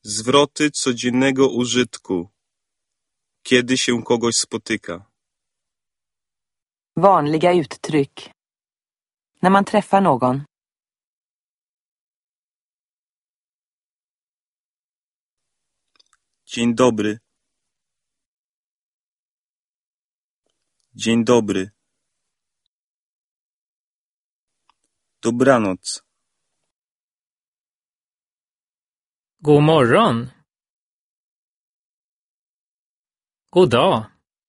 Zwroty codziennego użytku. Kiedy się kogoś spotyka. Vanliga uttryck. När man träffar någon. Dzień dobry. Dzień dobry. Dobranoc. God morgon. God dag.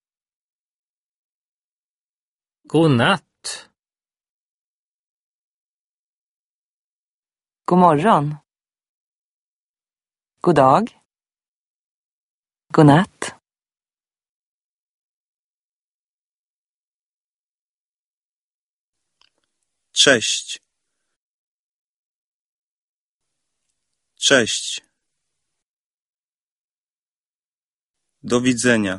God natt. God morgon. God dag. God natt. Cześć. Cześć. Do widzenia.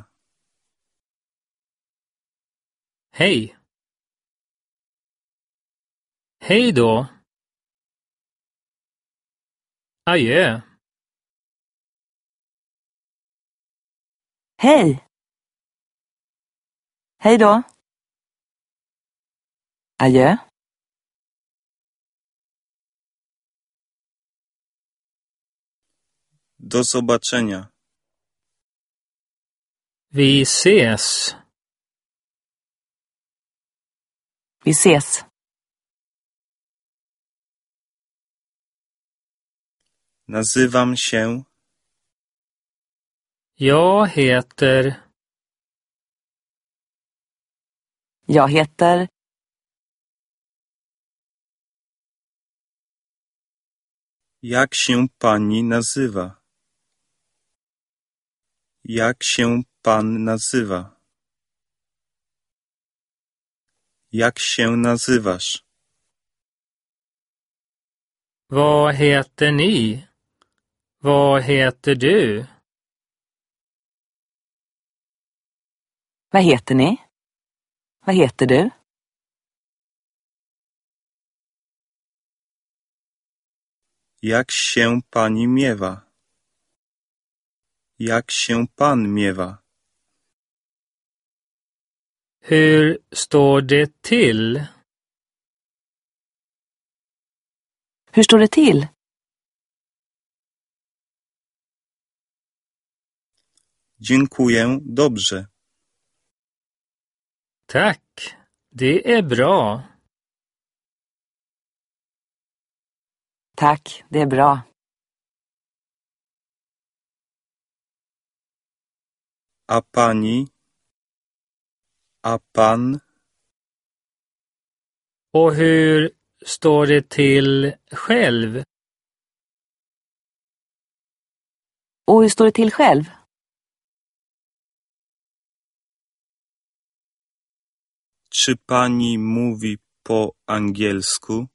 Hej. Hej då. Adjö. Hej. Hej då. Adjö. Do zobaczenia. Vi ses. Vi ses. Nazywam się. Jag heter. Jag heter. Jak się pani nazywa? Jak się pan nazywa? Jak się nazywasz? Vad heter ni? Vad heter du? Vad heter ni? Vad heter du? Jak się pani miewa? Jak się pan miewa? Hur står det till? Hur står det till? Dziękuję, dobrze. Tack, det är bra. Tack, det är bra. A pani? A pan? Och hur står det till själv? Och hur står det till själv? Czy pani mówi po angielsku?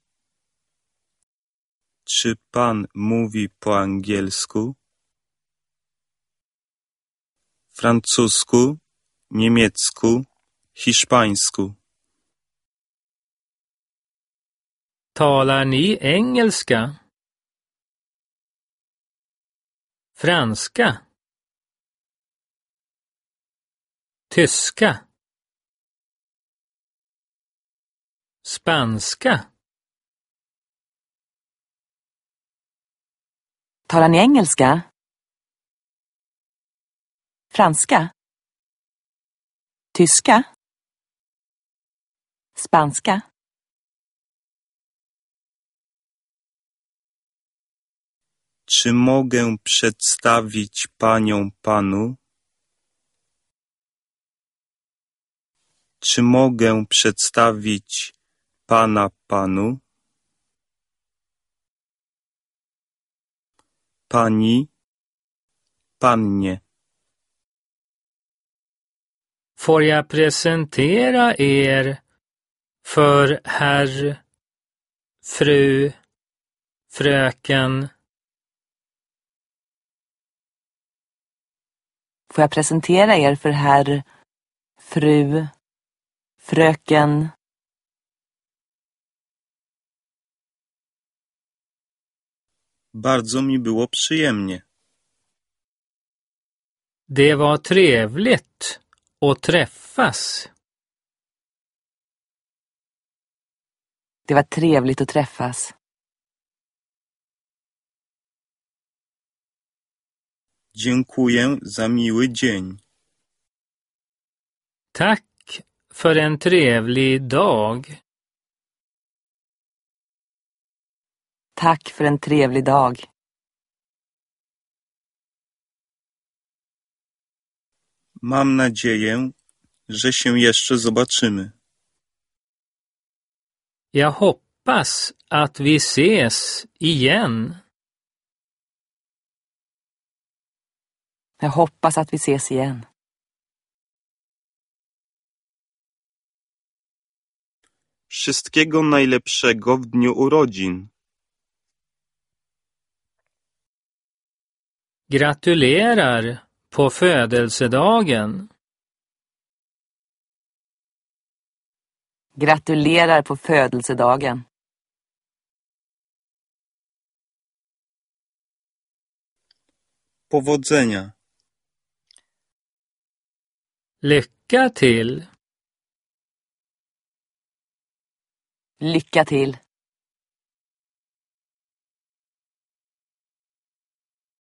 Czy pan mówi po angielsku? Francusku, niemiecku, hiszpańsku. Talar ni engelska? Franska? Tyska? Spanska? Talar ni engelska? Franska? Tyska? Spanska? Czy mogę przedstawić panią panu? Czy mogę przedstawić pana panu? Pani, pannie. Får jag presentera er för herr, fru, fröken? Får jag presentera er för herr, fru, fröken? Bardzo mi było przyjemnie. Det var trevligt att träffas. Det var trevligt att träffas. Dziękuję za miły dzień. Tack för en trevlig dag. Tack för en trevlig dag. Mam nadzieję, że się jeszcze zobaczymy. Jag hoppas att vi ses igen. Jag hoppas att vi ses igen. Wszystkiego najlepszego w dniu urodzin. Gratulerar på födelsedagen. Gratulerar på födelsedagen. Powodzenia. Lycka till. Lycka till.